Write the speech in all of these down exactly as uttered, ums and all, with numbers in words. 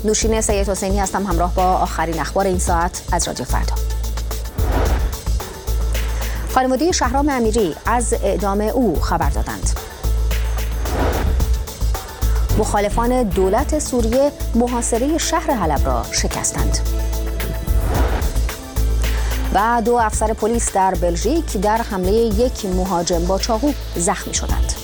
نوشین سید حسینی هستم، همراه با آخرین اخبار این ساعت از رادیو فردا. خانواده شهرام امیری از اعدام او خبر دادند. مخالفان دولت سوریه محاصره شهر حلب را شکستند. و دو افسر پلیس در بلژیک در حمله یک مهاجم با چاقو زخمی شدند.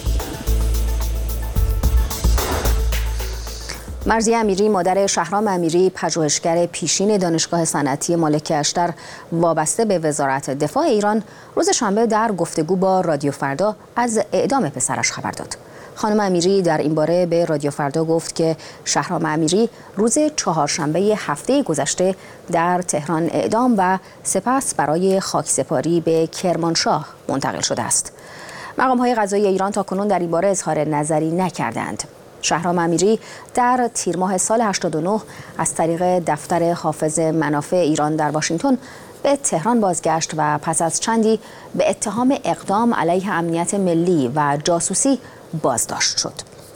مرضیه امیری مادر شهرام امیری، پژوهشگر پیشین دانشگاه صنعتی ملک اشتر وابسته به وزارت دفاع ایران، روز شنبه در گفتگو با رادیو فردا از اعدام پسرش خبر داد. خانم امیری در این باره به رادیو فردا گفت که شهرام امیری روز چهارشنبه هفته گذشته در تهران اعدام و سپس برای خاکسپاری به کرمانشاه منتقل شده است. مقام‌های قضایی ایران تاکنون در این باره اظهار نظری نکردند. شهرام امیری در تیر ماه سال هشتاد و نه از طریق دفتر حافظ منافع ایران در واشنگتن به تهران بازگشت و پس از چندی به اتهام اقدام علیه امنیت ملی و جاسوسی بازداشت شد.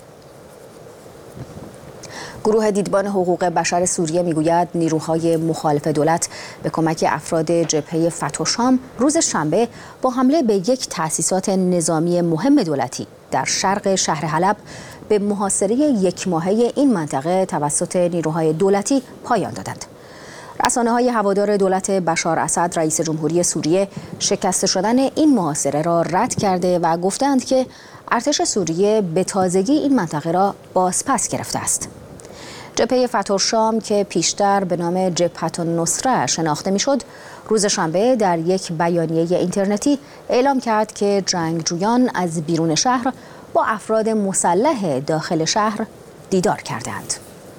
گروه دیدبان حقوق بشر سوریه میگوید نیروهای مخالف دولت به کمک افراد جبهه فتح شام روز شنبه با حمله به یک تأسیسات نظامی مهم دولتی در شرق شهر حلب به محاصره یک ماهه این منطقه توسط نیروهای دولتی پایان دادند. رسانه‌های هوادار دولت بشار اسد رئیس جمهوری سوریه شکست شدن این محاصره را رد کرده و گفتند که ارتش سوریه به تازگی این منطقه را بازپس گرفته است. جبهه فتح شام که پیشتر به نام جبهه النصره شناخته میشد، روز شنبه در یک بیانیه اینترنتی اعلام کرد که جنگجویان از بیرون شهر با افراد مسلح داخل شهر دیدار کردند.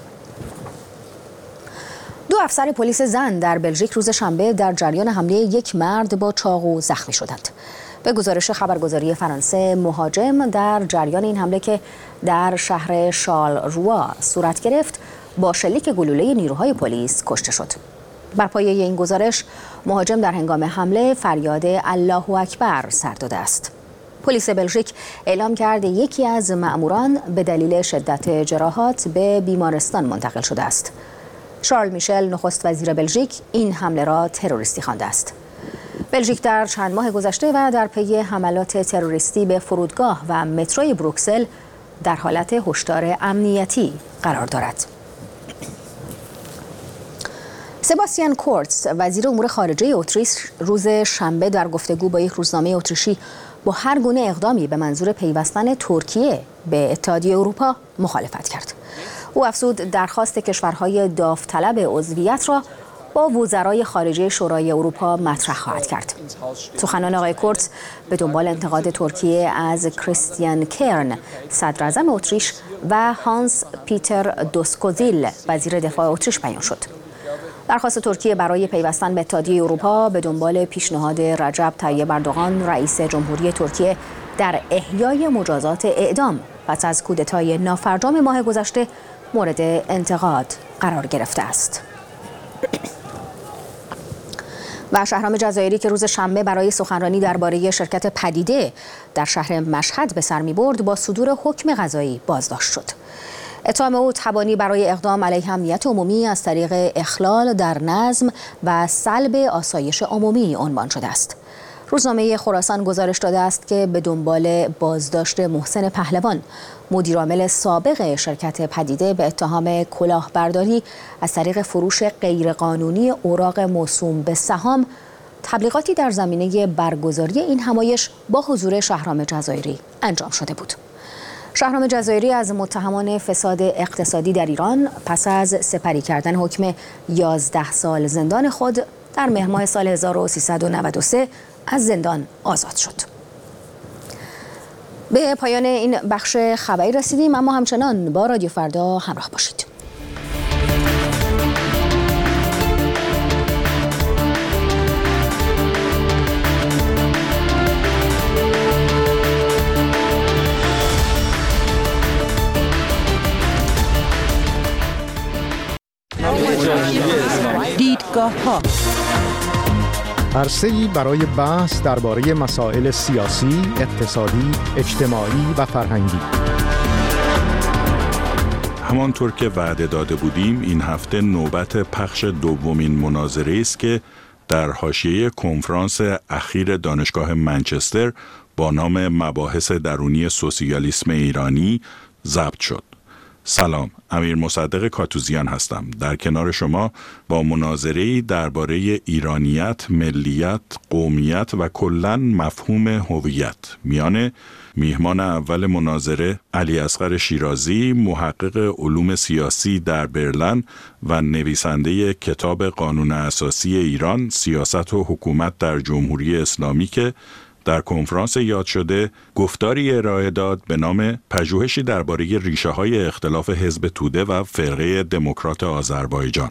دو افسر پلیس زن در بلژیک روز شنبه در جریان حمله یک مرد با چاقو زخمی شدند. به گزارش خبرگزاری فرانسه، مهاجم در جریان این حمله که در شهر شارلروا صورت گرفت با شلیک گلوله نیروهای پلیس کشته شد. بر پایه این گزارش، مهاجم در هنگام حمله فریاد الله اکبر سر داده است. پلیس بلژیک اعلام کرد یکی از مأموران به دلیل شدت جراحات به بیمارستان منتقل شده است. شارل میشل نخست وزیر بلژیک این حمله را تروریستی خوانده است. بلژیک در چند ماه گذشته و در پی حملات تروریستی به فرودگاه و متروی بروکسل در حالت هشدار امنیتی قرار دارد. سباستیان کورتز وزیر امور خارجه اتریش روز شنبه در گفتگو با یک روزنامه اتریشی با هر گونه اقدامی به منظور پیوستن ترکیه به اتحادیه اروپا مخالفت کرد. او افزود درخواست کشورهای داوطلب عضویت را با وزرای خارجه شورای اروپا مطرح خواهد کرد. سخنان آقای کورتز به دنبال انتقاد ترکیه از کریستیان کرن صدر اعظم اتریش و هانس پیتر دوسکوزیل وزیر دفاع اتریش بیان شد. درخواست ترکیه برای پیوستن به اتحادیه اروپا به دنبال پیشنهاد رجب طیب اردوغان رئیس جمهوری ترکیه در احیای مجازات اعدام پس از کودتای نافرجام ماه گذشته مورد انتقاد قرار گرفته است. و شهرام جزایری که روز شنبه برای سخنرانی درباره شرکت پدیده در شهر مشهد به سر می‌برد با صدور حکم قضایی بازداشت شد. اتهام او تبانی برای اقدام علیه امنیت عمومی از طریق اخلال در نظم و سلب آسایش عمومی عنوان شده است. روزنامه خراسان گزارش داده است که به دنبال بازداشت محسن پهلوان، مدیرعامل سابق شرکت پدیده به اتهام کلاهبرداری از طریق فروش غیرقانونی اوراق موسوم به سهام، تبلیغاتی در زمینه برگزاری این همایش با حضور شهرام جزایری انجام شده بود. شهرام جزایری از متهمان فساد اقتصادی در ایران پس از سپری کردن حکم یازده سال زندان خود در مهر ماه سال هزار و سیصد و نود و سه از زندان آزاد شد. به پایان این بخش خبری رسیدیم، اما همچنان با رادیو فردا همراه باشید. دیدگاه‌ها عرصه‌ای برای بحث درباره مسائل سیاسی، اقتصادی، اجتماعی و فرهنگی. همانطور که وعده داده بودیم این هفته نوبت پخش دومین مناظره است که در حاشیه کنفرانس اخیر دانشگاه منچستر با نام مباحث درونی سوسیالیسم ایرانی ضبط شد. سلام، امیر مصدق کاتوزیان هستم. در کنار شما با مناظره‌ای درباره ایرانیت، ملیت، قومیت و کلاً مفهوم هویت میان میهمان اول مناظره علی اصغر شیرازی، محقق علوم سیاسی در برلین و نویسنده کتاب قانون اساسی ایران، سیاست و حکومت در جمهوری اسلامی که در کنفرانس یاد شده گفتاری ارائه داد به نام پژوهشی درباره ریشه‌های اختلاف حزب توده و فرقه دموکرات آذربایجان،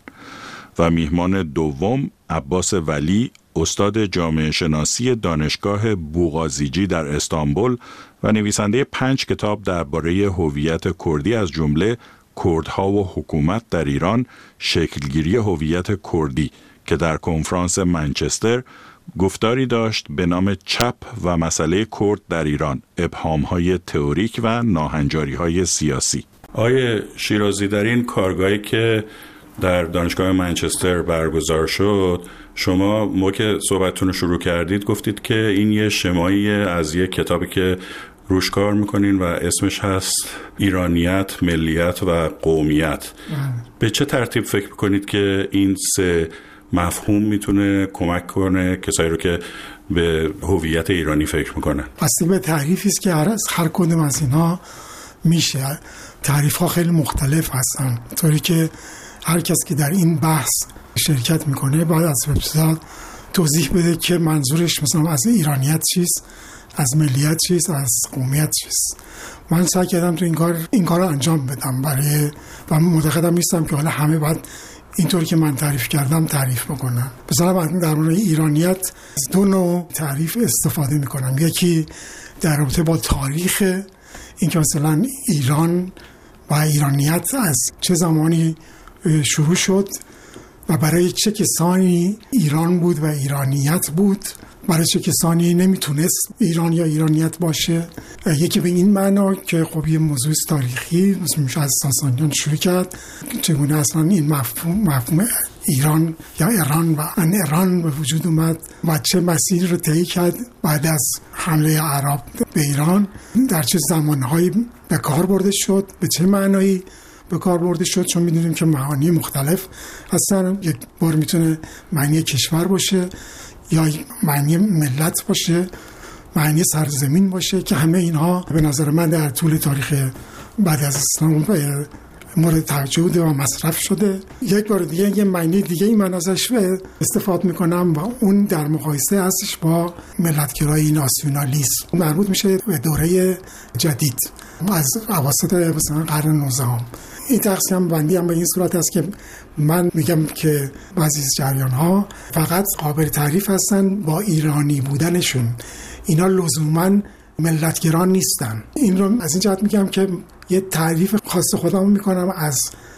و میهمان دوم عباس ولی، استاد جامعه شناسی دانشگاه بوغازیجی در استانبول و نویسنده پنج کتاب درباره هویت کردی از جمله کردها و حکومت در ایران، شکلگیری هویت کردی، که در کنفرانس منچستر گفتاری داشت به نام چپ و مسئله کرد در ایران، ابهام‌های تئوریک و ناهنجاری‌های سیاسی. آقای شیرازی، در این کارگاهی که در دانشگاه منچستر برگزار شد، شما موقع که صحبتتون رو شروع کردید گفتید که این یه شمایی از یه کتابی که روش کار میکنین و اسمش هست ایرانیت، ملیت و قومیت. به چه ترتیب فکر میکنید که این سه مفهوم میتونه کمک کنه کسایی رو که به هویت ایرانی فکر میکنن؟ بسته به تعریفی است که هر از هر کدوم از اینها میشه. تعریف ها خیلی مختلف هستن، طوری که هر کس که در این بحث شرکت میکنه باید از ابتدا توضیح بده که منظورش مثلا از ایرانیت چیست، از ملیت چیست، از قومیت چیست. من سعی کردم تو این کار این کار رو انجام بدم برای و معتقدم نیستم که حالا همه باید اینطور که من تعریف کردم تعریف بکنم. مثلا من در مورد ایرانیت از دو نوع تعریف استفاده میکنم. یکی در رابطه با تاریخ، این که مثلا ایران و ایرانیت از چه زمانی شروع شد و برای چه کسانی ایران بود و ایرانیت بود، برای چه کسانی نمیتونست ایران یا ایرانیت باشه. یکی به این معنا که خب یه موضوع تاریخی میشه از ساسانیان شروع کرد، چگونه اصلا این مفهوم مفهوم ایران یا ایران و ان ایران به وجود اومد و چه مسیری رو طی کرد بعد از حمله عرب به ایران، در چه زمانهایی به کار برده شد، به چه معنایی به کار برده شد. چون میدونیم که معانی مختلف هستن. یک بار میتونه معنی کشور باشه یا معنی ملت باشه، معنی سرزمین باشه، که همه اینها به نظر من در طول تاریخ بعد از اسلام مورد توجه بوده و مصرف شده. یک بار دیگه یه معنی دیگه ای من ازش استفاده میکنم و اون در مقایسه هستش با ملتگرایی، ناسیونالیسم، مربوط میشه به دوره جدید از اواسط مثلا قرن نوزدهم. این تقسیم بندی هم به این صورت است که من میگم که بعضی از جریان ها فقط قابل تعریف هستن با ایرانی بودنشون، اینا لزوما ملتگران نیستن. این رو از این جهت میگم که یه تعریف خاص خودم میکنم از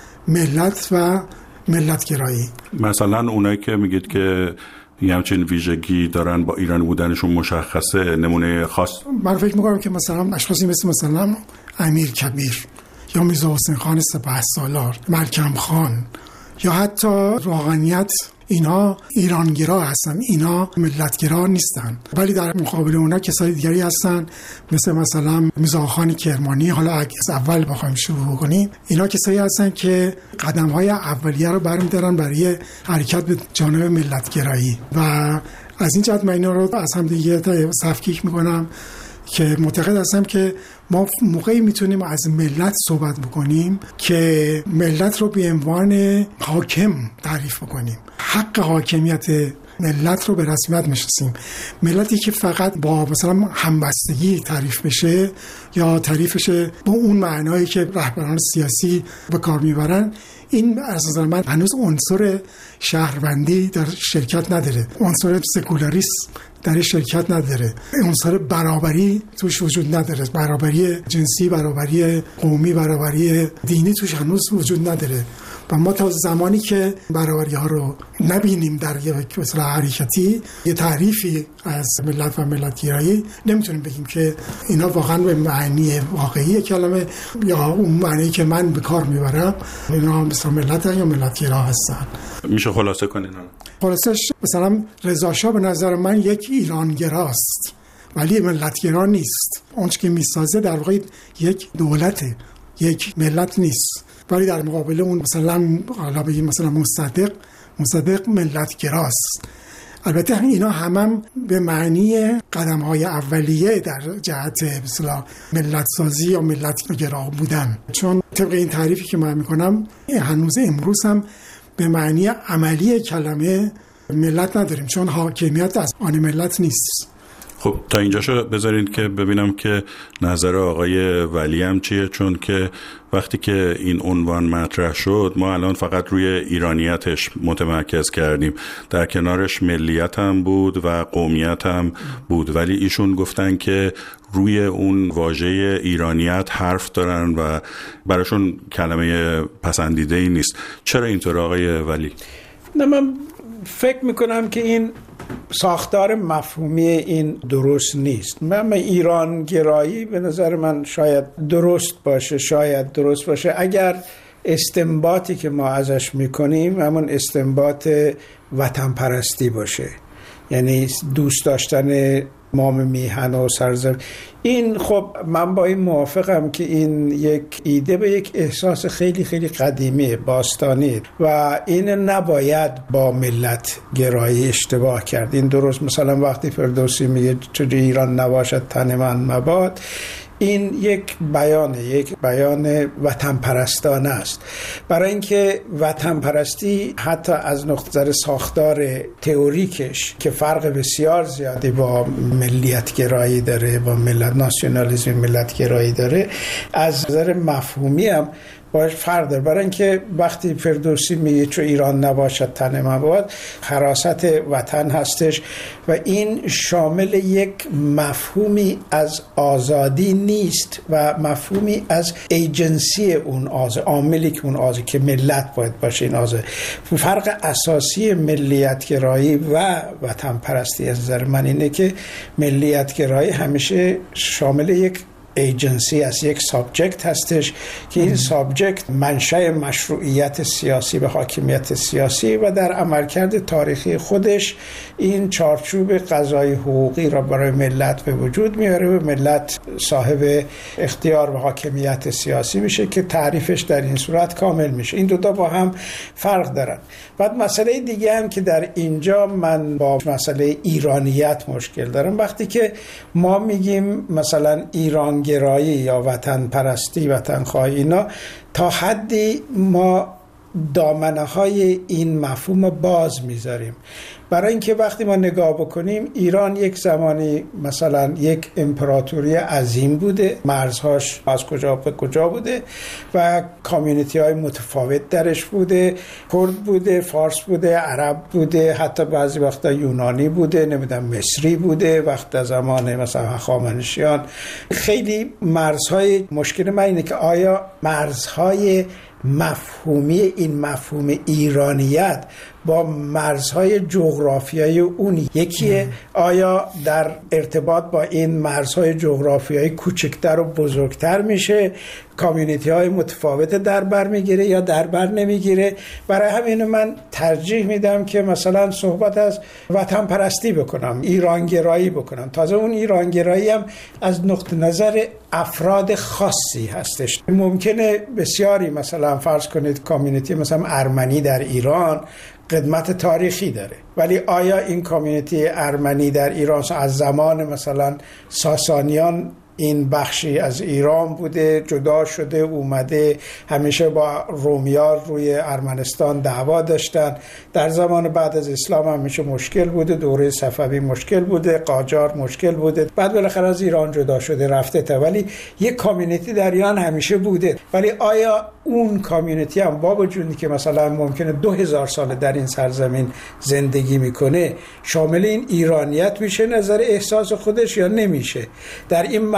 ملت و ملتگرایی. مثلا اونایی که میگید که یه همچین ویژگی دارن با ایرانی بودنشون مشخصه، نمونه خاص؟ من فکر میکنم که مثلا اشخاصی مثل مثلا امیر کبیر یا میرزا حسین خان سپهسالار، ملکم خان یا حتی روحانیت، اینها ایرانگرا هستن، اینا ملتگرا نیستن. ولی در مقابل اونا کسای دیگری هستن مثل مثلا میرزا خان کرمانی. حالا اگه از اول بخوایم شروع کنیم، اینا کسایی هستن که قدم‌های اولیه رو برمی‌دارن برای حرکت به جانب ملتگرایی و از این جهت من اینا رو از هم دیگه تفکیک می‌کنم که معتقد هستم که ما موقعی میتونیم از ملت صحبت بکنیم که ملت رو به عنوان حاکم تعریف بکنیم، حق حاکمیت ملت رو به رسمیت میشناسیم. ملتی که فقط با مثلا همبستگی تعریف بشه یا تعریفش با اون معنایی که رهبران سیاسی به کار میبرن، این از نظر من هنوز عنصر شهروندی در شرکت نداره، عنصر سکولاریسم در شرکت نداره، عنصر برابری توش وجود نداره، برابری جنسی، برابری قومی، برابری دینی توش هنوز وجود نداره. و ما تا زمانی که برابری ها رو نبینیم در یک مثلا حرکتی یه تعریفی از ملت و ملتگرایی نمیتونیم بگیم که اینا واقعا به معنی واقعی کلمه یا اون معنی که من به کار میبرم اینا مثلا ملت یا ملتگرا هستن. میشه خلاصه کنین؟ خلاصش مثلا رضا شاه به نظر من یک ایرانگراست ولی ملتگرا نیست. اون چیزی که میسازه در واقع یک دولته، یک ملت نیست. ولی در مقابل اون مثلا حالا بگیم مثلا مصدق مصدق ملتگراست. البته اینا هم, هم به معنی قدم‌های اولیه در جهت مثلا ملت سازی یا ملتگرا بودن، چون طبق این تعریفی که من میکنم هنوز امروز هم به معنی عملی کلمه ملت نداریم، چون حاکمیت از آن ملت نیست. خب تا اینجاشو بذارید که ببینم که نظر آقای ولی هم چیه، چون که وقتی که این عنوان مطرح شد ما الان فقط روی ایرانیتش متمرکز کردیم، در کنارش ملیت هم بود و قومیت هم بود، ولی ایشون گفتن که روی اون واژه ایرانیت حرف دارن و براشون کلمه پسندیده ای نیست. چرا اینطور آقای ولی؟ نه، من فکر میکنم که این ساختار مفهومی این درست نیست. من ایران گرایی به نظر من شاید درست باشه، شاید درست باشه اگر استنباطی که ما ازش میکنیم همون استنباط وطن پرستی باشه، یعنی دوست داشتن مام میهن و سرزمین. این خب من با این موافقم که این یک ایده به یک احساس خیلی خیلی قدیمی باستانی و این نباید با ملت گرایی اشتباه کرد. این درست مثلا وقتی فردوسی میگه چجوری ایران نباشد تن من مباد، این یک بیانه، یک بیان وطن پرستانه است. برای اینکه وطن پرستی حتی از نظر ساختار تئوریکش که فرق بسیار زیادی با ملیت گرایی داره، با ملت ناسیونالیسم ملت گرایی داره، از نظر مفهومی هم باش فرق داره. برای اینکه وقتی فردوسی میگه چو ایران نباشد تن مباد، حراست وطن هستش و این شامل یک مفهومی از آزادی نیست و مفهومی از ایجنسی اون آزادی، عاملی که اون آزادی که ملت باید باشه. این آزادی فرق اساسی ملیت گرایی و وطن پرستی از نظر من اینه که ملیت گرایی همیشه شامل یک ایجنسی از یک سابجکت هستش که این سابجکت منشأ مشروعیت سیاسی و حاکمیت سیاسی و در عملکرد تاریخی خودش این چارچوب قضایی حقوقی را برای ملت به وجود میاره و ملت صاحب اختیار و حاکمیت سیاسی میشه که تعریفش در این صورت کامل میشه. این دو تا با هم فرق دارن. بعد مسئله دیگه هم که در اینجا من با مسئله ایرانیت مشکل دارم، وقتی که ما میگیم مثلا ایران گرایی یا وطن پرستی، وطن خواهی، اینا تا حدی ما دامنه های این مفهوم باز میذاریم. برای اینکه وقتی ما نگاه بکنیم ایران یک زمانی مثلا یک امپراتوری عظیم بوده، مرزهاش از کجا به کجا بوده و کامیونیتی های متفاوت درش بوده، کرد بوده، فارس بوده، عرب بوده، حتی بعضی وقتا یونانی بوده، نمیدونم مصری بوده، وقت زمان مثلا هخامنشیان. خیلی مرزهای مشکل من اینه که آیا مرزهای مفهومی این مفهوم ایرانیت با مرزهای جغرافیایی اون یکیه؟ آیا در ارتباط با این مرزهای جغرافیایی کوچکتر و بزرگتر میشه؟ کامیونیتی های متفاوت در بر میگیره یا در بر نمیگیره؟ برای همین من ترجیح میدم که مثلا صحبت از وطن پرستی بکنم، ایرانگرایی بکنم. تازه اون ایرانگرایی هم از نقطه نظر افراد خاصی هستش. ممکنه بسیاری مثلا فرض کنید کامیونیتی مثلا ارمنی در ایران قدمت تاریخی داره، ولی آیا این کامیونیتی ارمنی در ایران از زمان مثلا ساسانیان این بخشی از ایران بوده، جدا شده اومده، همیشه با رومیان روی ارمنستان دعوا داشتن، در زمان بعد از اسلام همیشه مشکل بوده، دوره صفوی مشکل بوده، قاجار مشکل بوده، بعد بالاخره از ایران جدا شده رفته تا، ولی یک کامیونیتی در ایران همیشه بوده. ولی آیا اون کامیونیتی هم با وجودی که مثلا ممکنه دو هزار سال در این سرزمین زندگی میکنه شامل این ایرانیت میشه نظر احساس خودش یا نمیشه؟ در این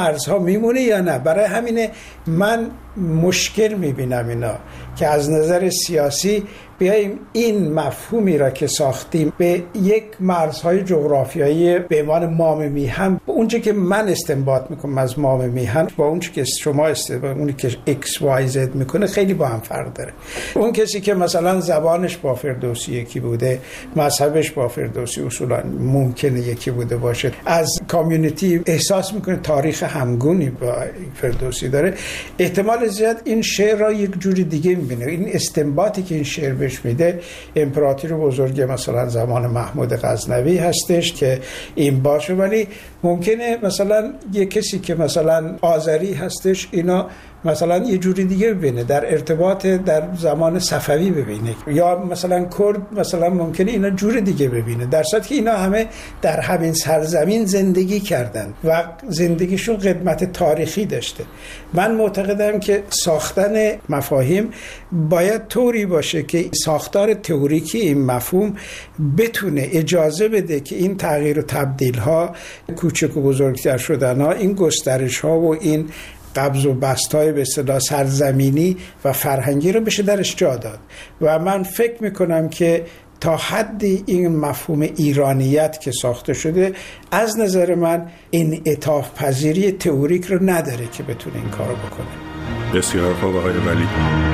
مرزها میمونه یا نه. برای همینه من مشکل میبینم اینا که از نظر سیاسی بیاییم این مفهومی را که ساختیم به یک مرزهای جغرافیایی به عنوان مام میهن، اونچه که من استنباط میکنم از مام میهن با اونچه که شما استنباط اونی که ایکس وای زد میکنه خیلی با هم فرق داره. اون کسی که مثلا زبانش با فردوسی یکی بوده، مذهبش با فردوسی اصولا ممکنه یکی بوده باشه، از کامیونیتی احساس میکنه تاریخ همگونی با فردوسی داره، احتمال زیاد این شعر را یک جوری دیگه میبینه. این استنباطی که این شعر بهش میده امپراتور بزرگ مثلا زمان محمود غزنوی هستش که این باشه، ولی ممکنه مثلا یک کسی که مثلا آذری هستش اینا مثلا یه جوری دیگه ببینه، در ارتباط در زمان صفوی ببینه، یا مثلا کرد مثلا ممکنه اینا جور دیگه ببینه، در صورتی که اینا همه در همین سرزمین زندگی کردن و زندگیشون قدمت تاریخی داشته. من معتقدم که ساختن مفاهیم باید طوری باشه که ساختار تئوریکی این مفهوم بتونه اجازه بده که این تغییر و تبدیل ها، کوچک و بزرگتر شدن ها، این گسترش ها و این قبض و بست‌های به اصطلاح سرزمینی و فرهنگی رو بشه درش جا داد. و من فکر میکنم که تا حدی این مفهوم ایرانیت که ساخته شده از نظر من این انعطاف پذیری تئوریک رو نداره که بتونه این کارو بکنه. بسیار خوب آقای ولی.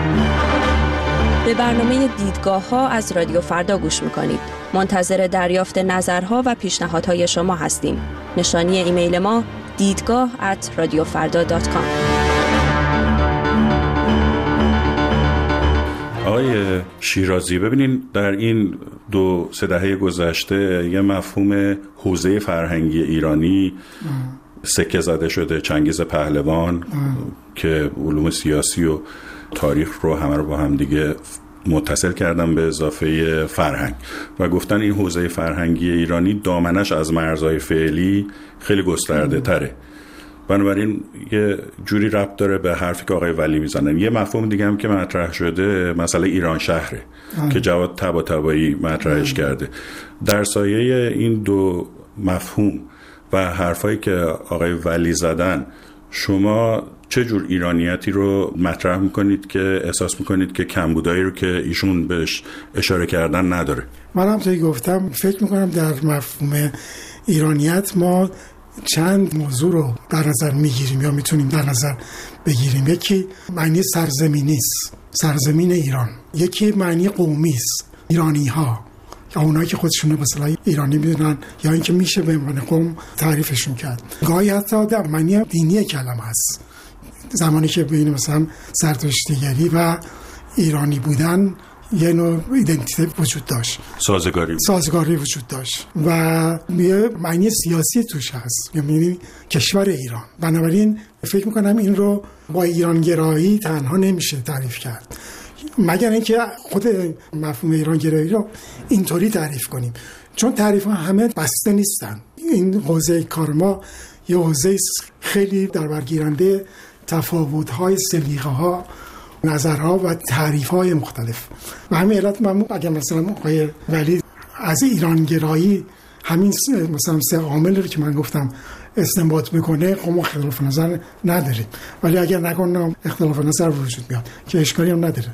به برنامه دیدگاه ها از رادیو فردا گوش میکنید. منتظر دریافت نظرها و پیشنهادهای شما هستیم. نشانی ایمیل ما دیدگاه ات رادیو فردا دات کام. آقای شیرازی، ببینین در این دو سه دهه گذشته یه مفهوم حوزه فرهنگی ایرانی سکه زده شده، چنگیز پهلوان که علوم سیاسی و تاریخ رو همه رو با هم دیگه متصل کردن به اضافه فرهنگ و گفتن این حوزه فرهنگی ایرانی دامنش از مرزهای فعلی خیلی گسترده تره. بنابراین یه جوری ربط داره به حرفی که آقای ولی میزنن. یه مفهوم دیگه هم که مطرح شده مسئله ایران شهره آه. که جواد طباطبایی مطرحش آه. کرده. در سایه این دو مفهوم و حرفایی که آقای ولی زدن، شما چه جور ایرانیتی رو مطرح میکنید که احساس میکنید که کمبودایی رو که ایشون بهش اشاره کردن نداره؟ من هم توی گفتم فکر میکنم در مفهوم ایرانیت ما چند موضوع رو در نظر میگیریم یا میتونیم در نظر بگیریم. یکی معنی سرزمینی است، سرزمین ایران. یکی معنی قومی است، ایرانی ها، یا اونایی که خودشون رو مثلا ایرانی میدونن یا اینکه میشه به عنوان قوم تعریفشون کرد. گاهی حتی در معنی دینی کلمه هست. زمانی که بین مثلا زرتشتیگری و ایرانی بودن یه نوع ایدنتیته وجود داشت، سازگاری سازگاری وجود داشت و یه معنی سیاسی توش هست، یعنی کشور ایران. بنابراین فکر میکنم این رو با ایرانگرایی تنها نمیشه تعریف کرد، مگر اینکه خود مفهوم ایرانگرایی رو اینطوری تعریف کنیم، چون تعریف ها همه بسته نیستن. این حوزه کار ما یه حوزه خیلی در برگیرنده تفاوت‌های سلیقه‌ها، نظرها و تعریف‌های مختلف و همین علت من اگر مثلا آقای ولی از ایرانگرایی همین مثلا سه عامل رو که من گفتم استنباط میکنه، خب ما اختلاف نظر نداریم، ولی اگر نکنم اختلاف نظر وجود میاد که اشکالی هم نداره.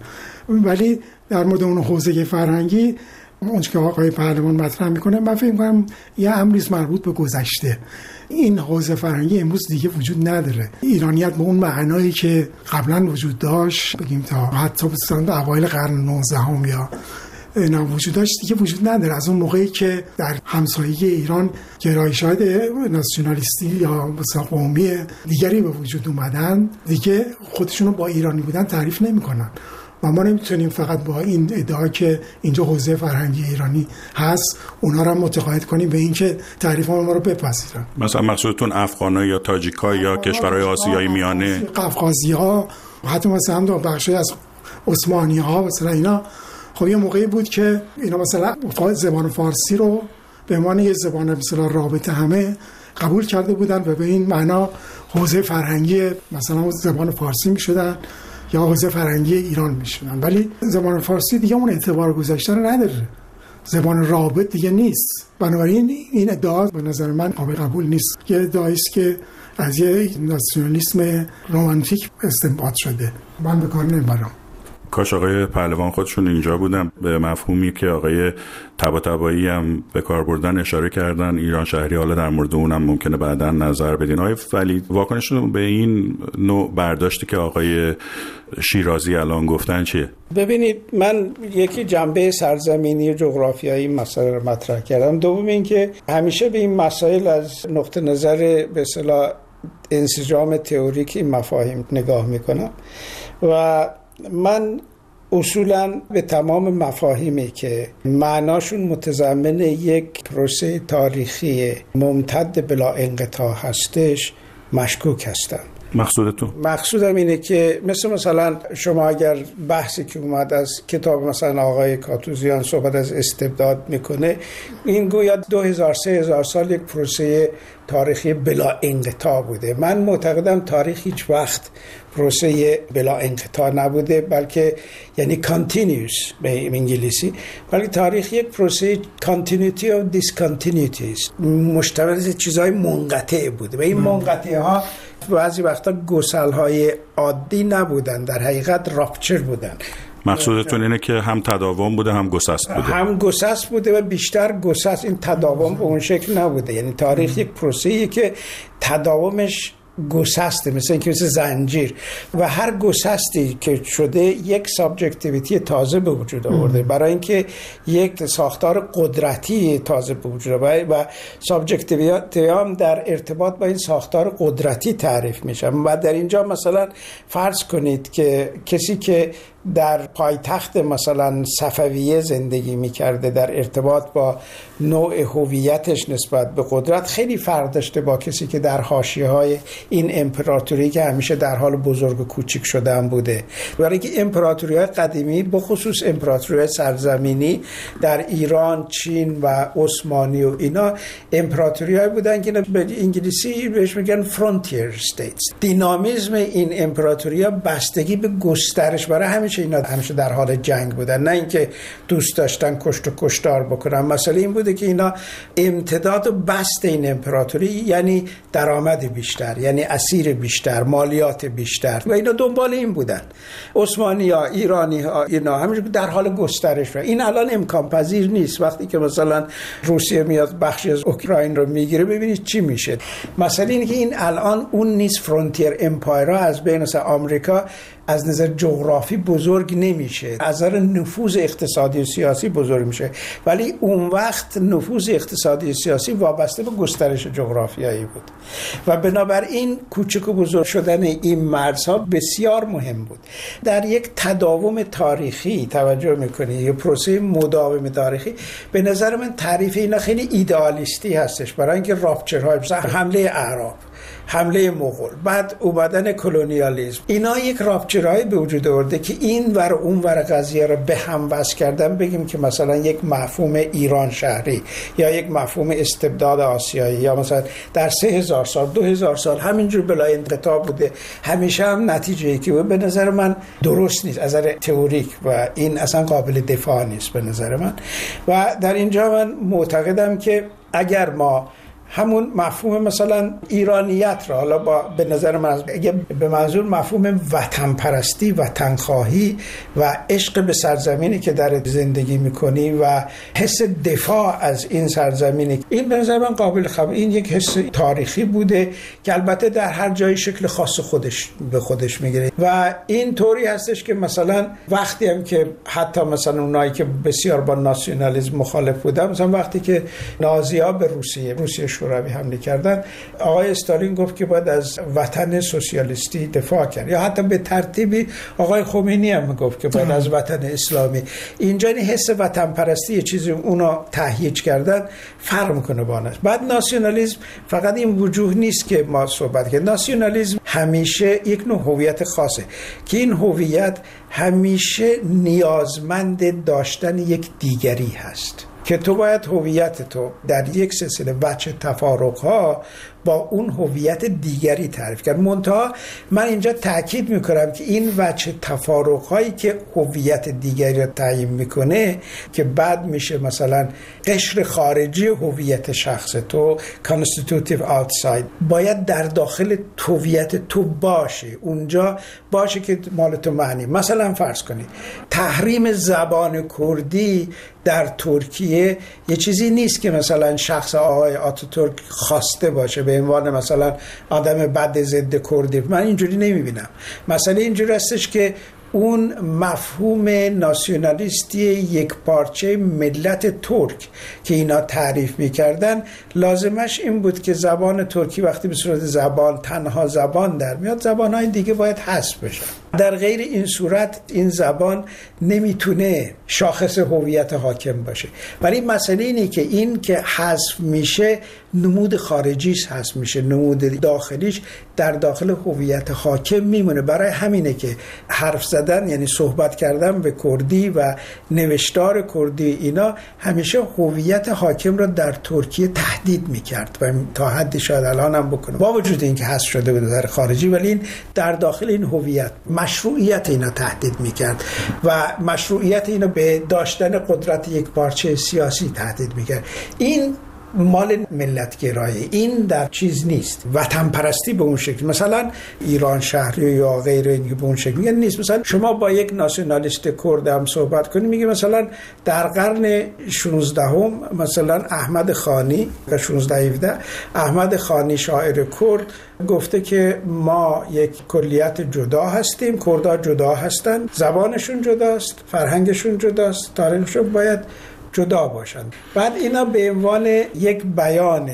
ولی در مورد اون حوزه فرهنگی اونچه که آقای پهلوان مطرح میکنه، من فکر میکنم یه امری مربوط به گذشته. این حوزه فرهنگی امروز دیگه وجود نداره. ایرانیت به اون معنایی که قبلا وجود داشت، بگیم تا حتی مثلا اوایل قرن نوزدهم یا اینا وجود داشت، دیگه وجود نداره. از اون موقعی که در همسایگی ایران گرایشات ناسیونالیستی یا مثلا قومی دیگری به وجود اومدن، دیگه خودشونو با ایرانی بودن تعریف نمیکنن و ما نمیتونیم فقط با این ادعا که اینجا حوزه فرهنگی ایرانی هست اونا رو متقاعد کنیم به این که تعریف ما رو بپذیرن. مثلا مقصودتون افغان‌ها یا تاجیک‌ها یا کشورهای آسیایی میانه، قفقازی‌ها، حتی مثلا هم بخشی از عثمانی‌ها مثلا اینا. خب یه موقعی بود که اینا مثلا زبان فارسی رو به عنوان یه زبان مثلا رابطه همه قبول کرده بودن و به این معنا حوزه فرهنگی مثلا زبان فارسی می‌شدن یا حوزه فرهنگی ایران میشونن. ولی زبان فارسی دیگه اون اعتبار گذشته رو نداره، زبان رابط دیگه نیست. بنابراین این ادعا به نظر من قابل قبول نیست. یه ادعایی است که از یک ناسیونالیسم رمانتیک استنباط شده. من به کار نمیبرم. کاش آقای پهلوان خودشون اینجا بودن. به مفهومی که آقای طباطبایی هم به کار بردن اشاره کردن، ایران شهری، حالا در مورد اونم ممکنه بعداً نظر بدین. آقای ولی واکنشتون به این نوع برداشتی که آقای شیرازی الان گفتن چیه؟ ببینید، من یکی جنبه سرزمینی و جغرافیایی مسئله رو مطرح کردم. دوم این که همیشه به این مسائل از نقطه نظر به اصطلاح انسجام تئوریک این مفاهیم نگاه میکنم و من اصولاً به تمام مفاهیمی که معناشون متضمن یک پروسه تاریخی ممتد بلا انقطاع هستش مشکوک هستم. مقصودتون؟ مقصودم اینه که مثل مثلا شما اگر بحثی که اومد از کتاب مثلا آقای کاتوزیان صحبت از استبداد میکنه، این گویا دو هزار سه هزار سال یک پروسه تاریخی بلا انقطاع بوده. من معتقدم تاریخ هیچ وقت پروسه بلا انقطاع نبوده، بلکه یعنی کانتینیوس به انگلیسی، بلکه تاریخ یک پروسه کانتینیوتی و دیسکانتینیوتی است، مشتمل از چیزهای منقطع بوده و این منقطع ها بعضی وقتا گسل‌های عادی نبودن، در حقیقت راپچر بودن. مقصودتون اینه که هم تداوم بوده هم گسست بوده؟ هم گسست بوده و بیشتر گسست، این تداوم به اون شکل نبوده. یعنی تاریخ یک پروسه‌ایه که تداومش گسسته، مثل اینکه مثل زنجیر و هر گسستی که شده یک سابجکتیویتی تازه به وجود آورده، برای اینکه یک ساختار قدرتی تازه به وجود آورده و سابجکتیویتی هم در ارتباط با این ساختار قدرتی تعریف میشه. و در اینجا مثلا فرض کنید که کسی که در پایتخت مثلا صفویه زندگی میکرده در ارتباط با نوع هویتش نسبت به قدرت خیلی فرق داشته با کسی که در حاشیه‌های این امپراتوری که همیشه در حال بزرگ و کوچیک شدن بوده. برای اینکه امپراتوری‌های قدیمی به خصوص امپراتوری‌های سرزمینی در ایران، چین و عثمانی و اینا امپراتوری‌های بودن که به انگلیسی بهش میگن فرانتیر استیتس. دینامیسم این امپراتوری‌ها بستگی به گسترش، برای همین اینا همیشه در حال جنگ بودن، نه اینکه دوست داشتن کشت و کشتار بکنن. مسئله این بوده که اینا امتداد و بست این امپراتوری یعنی درآمد بیشتر، یعنی اسیر بیشتر، مالیات بیشتر و اینا دنبال این بودن. عثمانی‌ها، ایرانی‌ها، اینا همیشه در حال گسترش و این الان امکان پذیر نیست. وقتی که مثلا روسیه میاد بخشی از اوکراین رو میگیره، ببینید چی میشه. مسئله اینه که این الان اون نیست. فرانتیر امپایر از بین مثلا آمریکا از نظر جغرافی بزرگ نمیشه، از نظر نفوذ اقتصادی و سیاسی بزرگ میشه، ولی اون وقت نفوذ اقتصادی و سیاسی وابسته به گسترش جغرافیایی بود و بنابراین کوچک و بزرگ شدن این مرزها بسیار مهم بود. در یک تداوم تاریخی توجه میکنی، یه پروسه مداوم تاریخی، به نظر من تعریف اینا خیلی ایدئالیستی هستش، برای اینکه راپچرهای مثلا حمله اعراب، حمله مغول، بعد اومدن کلونیالیسم، اینا یک راپچرهای به وجود آورده که این ور اون ور قضیه رو به هم وصل کردن. بگیم که مثلا یک مفهوم ایران شهری یا یک مفهوم استبداد آسیایی یا مثلا در سه هزار سال دو هزار سال همینجور بلا انقطاع بوده، همیشه هم نتیجه که به نظر من درست نیست از نظر تئوریک و این اصلا قابل دفاع نیست به نظر من. و در اینجا من معتقدم که اگر ما همون مفهوم مثلا ایرانیت را، حالا با به نظر من اگه به منظور مفهوم وطن پرستی، وطن خواهی و عشق به سرزمینی که در زندگی میکنی و حس دفاع از این سرزمینی، این به نظر من قابل قبول. این یک حس تاریخی بوده که البته در هر جای شکل خاص خودش به خودش میگیره و این طوری هستش که مثلا وقتی هم که حتی مثلا اونایی که بسیار با ناسیونالیسم مخالف بودن، مثلا وقتی که نازی‌ها به روسیه روسیه شوروی حمله کردن، آقای استالین گفت که باید از وطن سوسیالیستی دفاع کرد، یا حتی به ترتیبی آقای خمینی هم گفت که باید از وطن اسلامی. اینجا این حس وطن پرستی یه چیزی اونو تهییج کردن فرق میکنه با آنش. بعد ناسیونالیسم فقط این وجوه نیست که ما صحبت کردیم. ناسیونالیسم همیشه یک نوع هویت خاصه که این هویت همیشه نیازمند داشتن یک دیگری هست که تو باید هویت تو در یک سلسله وجه تفارق‌ها با اون هویت دیگری تعریف کرد. منتها من اینجا تاکید میکنم که این وجه تفارق‌هایی که هویت دیگری رو تعیین میکنه که بعد میشه مثلا قشر خارجی هویت شخص تو constitutive outside، باید در داخل هویت تو باشه، اونجا باشه که مال تو معنی. مثلا فرض کنید تحریم زبان کردی در ترکیه یه چیزی نیست که مثلا شخص آقای آتاتورک خواسته باشه به عنوان مثلا آدم بد ضد کردی. من اینجوری نمیبینم. مسئله اینجوری هستش که اون مفهوم ناسیونالیستی یک پارچه ملت ترک که اینا تعریف میکردن، لازمش این بود که زبان ترکی وقتی به صورت زبان تنها زبان در میاد، زبانهای دیگه باید حذف بشن. در غیر این صورت این زبان نمیتونه شاخص هویت حاکم باشه. ولی مسئله اینه که این که حذف میشه نمود خارجیش حذف میشه، نمود داخلیش در داخل هویت حاکم میمونه. برای همینه که حرف زدن یعنی صحبت کردن به کردی و نوشتار کردی اینا همیشه هویت حاکم رو در ترکیه تهدید میکرد و تا حدی شاید الان هم بکنه با وجود اینکه حذف شده به نظر خارجی، ولی این در داخل این هویت مشروعیت اینا تهدید میکرد و مشروعیت اینا به داشتن قدرت یک پارچه سیاسی تهدید میکرد. این مال ملتگرایی، این در چیز نیست. وطن پرستی به اون شکل مثلا ایران شهری یا غیر اینکه به اون شکل میگن نیست. مثلا شما با یک ناسیونالیست کرد هم صحبت کنی میگه مثلا در قرن شانزدهم مثلا احمد خانی در شانزده هفده احمد خانی شاعر کرد گفته که ما یک کلیت جدا هستیم، کردها جدا هستن، زبانشون جداست، فرهنگشون جداست، تاریخشون باید جدا باشند. بعد اینا به عنوان یک بیان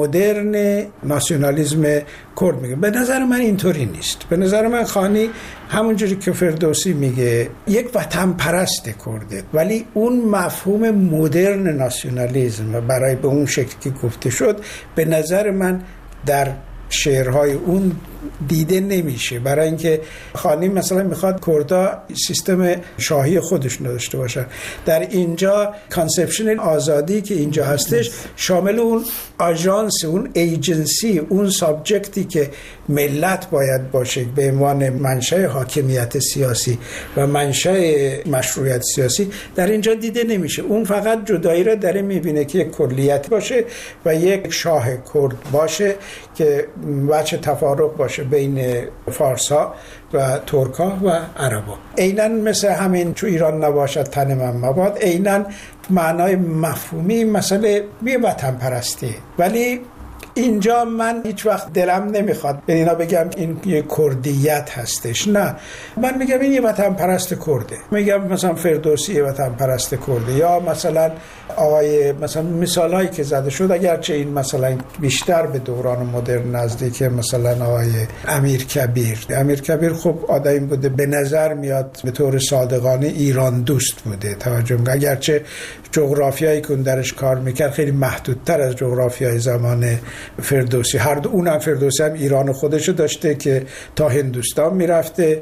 مدرن ناسیونالیسم کرد میگه. به نظر من اینطوری نیست. به نظر من خانی همونجوری که فردوسی میگه یک وطن پرست کرده، ولی اون مفهوم مدرن ناسیونالیسم برای به اون شکل که گفته شد به نظر من در شعرهای اون دیده نمیشه. برای اینکه خانی مثلا میخواد کردها سیستم شاهی خودش داشته باشن. در اینجا کانسپشن آزادی که اینجا هستش شامل اون آژانس، اون ایجنسی، اون سابجکتی که ملت باید باشه به عنوان منشأ حاکمیت سیاسی و منشأ مشروعیت سیاسی در اینجا دیده نمیشه. اون فقط جدایی را داره میبینه که یک کلیت باشه و یک شاه کرد باشه که وجه تفارق باشه بین فارسا و ترکا و عربا. عیناً مثل همین چو ایران نباشد تن من مباد، عیناً معنای مفهومی مسئله بی وطن پرستی. ولی اینجا من هیچ وقت دلم نمیخواد به اینا بگم این یه کردیت هستش. نه، من میگم این یه وطن پرست کرده. میگم مثلا فردوسی یه وطن پرست کرده، یا مثلا آقای مثلا مثالایی که زده شد اگرچه این مثلا بیشتر به دوران مدرن نزدیکه، مثلا آقای امیرکبیر. امیرکبیر خب آدمی بوده به نظر میاد به طور صادقانه ایران دوست بوده. توجه میکنه اگرچه جغرافیایی که درش کار میکرد خیلی محدودتر از جغرافیای زمان فردوسی. هر دو اونم فردوسی هم ایران خودشو داشته که تا هندوستان میرفته،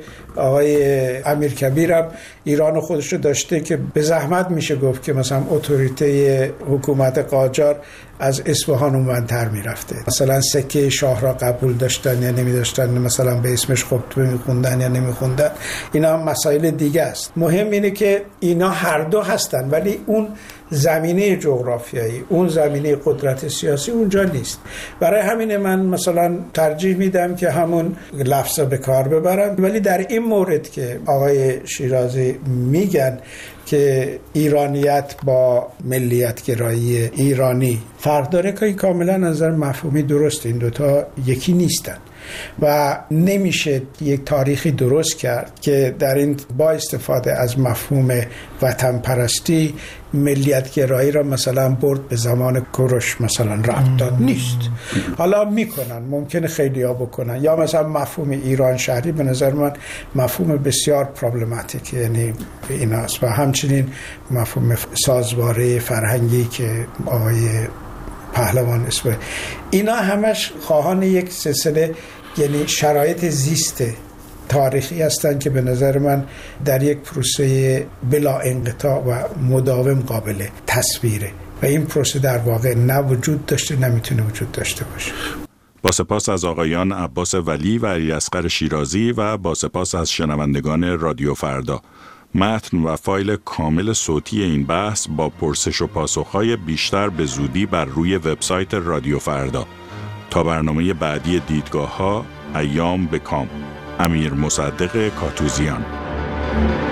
آقای امیرکبیر هم ایران خودشو داشته که به زحمت میشه گفت که مثلا اتوریته حکومت قاجار از اصفهان اونورتر میرفته. مثلا سکه شاه را قبول داشتن یا نمی داشتن، مثلا به اسمش خطبه میخوندن یا نمیخوندن، اینا هم مسائل دیگه است. مهم اینه که اینا هر دو هستن ولی اون زمینه جغرافیایی، اون زمینه قدرت سیاسی اونجا نیست. برای همین من مثلا ترجیح میدم که همون لفظ به کار ببرم. ولی در این مورد که آقای شیرازی میگن که ایرانیت با ملیت گرایی ایرانی فرق داره، که کاملا نظر مفهومی درست، این دوتا یکی نیستن و نمیشه یک تاریخی درست کرد که در این با استفاده از مفهوم وطن پرستی ملیت گرایی را مثلا برد به زمان کوروش مثلا ربط داد. نیست. حالا میکنن، ممکنه خیلی ها بکنن. یا مثلا مفهوم ایران شهری به نظر من مفهوم بسیار پرابلماتیک، یعنی ایناست. و همچنین مفهوم سازواره فرهنگی که آقای پهلوان اسم، اینا همش خواهان یک سلسله یعنی شرایط زیست تاریخی هستند که به نظر من در یک پروسه بلا انقطاع و مداوم قابل تصویره و این پروسه در واقع نه وجود داشته نمیتونه وجود داشته باشه. با سپاس از آقایان عباس ولی و علیاصغر شیرازی و با سپاس از شنوندگان رادیو فردا. متن و فایل کامل صوتی این بحث با پرسش و پاسخ‌های بیشتر به زودی بر روی وبسایت رادیو فردا. تا برنامه بعدی دیدگاه‌ها، ایام به کام. امیر مصدق کاتوزیان.